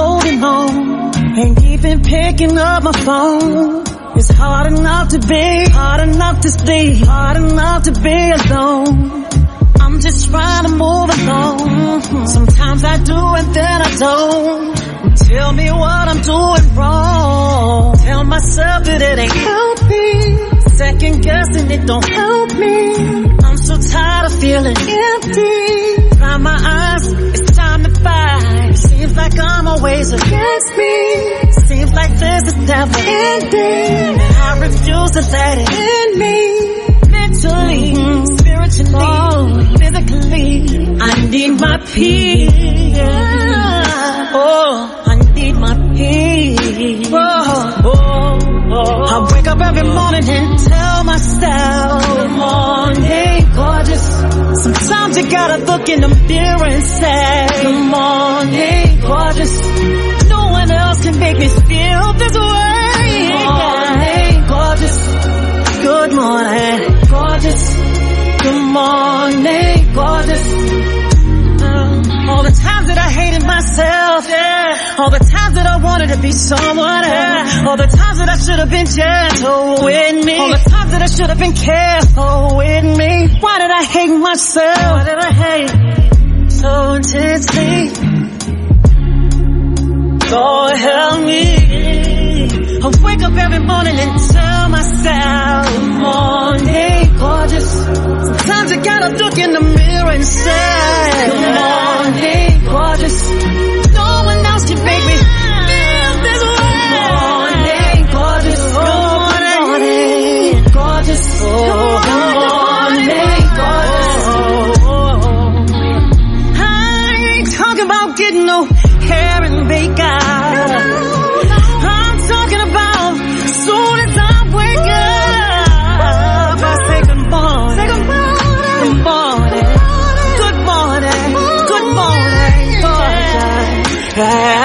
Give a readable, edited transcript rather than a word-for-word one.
holding on. Ain't even picking up my phone. It's hard enough to be, hard enough to stay, hard enough to be alone. I'm just trying to move along. Sometimes I do and then I don't. Tell me what I'm doing wrong. Tell myself that it ain't healthy. Second guessing it don't help me. I'm so tired of feeling empty. Dry my eyes, it's time to fight. Seems like I'm always against me. Seems like this is never ending. I refuse to let it end me. Mentally, spiritually, physically, I need my peace. Oh, I need my peace. I wake up every morning and tell myself, good morning, gorgeous. Sometimes you gotta look in the mirror and say, good morning, gorgeous. No one else can make me feel this way. Good morning, gorgeous. Good morning, gorgeous. Good morning, gorgeous. All the times that I hated myself, all the times that I wanted to be someone else, all the times that I should have been gentle with me, all the times that I should have been careful with me. Why did I hate myself? Why did I hate so intensely? Lord help me. I wake up every morning and tell myself, good morning, gorgeous. Sometimes you gotta look in the mirror and say, good morning, gorgeous. No one else can make me feel this way. Good morning, gorgeous. Good morning, gorgeous. Good morning, gorgeous. I ain't talking about getting no hair and makeup. Good morning, gorgeous.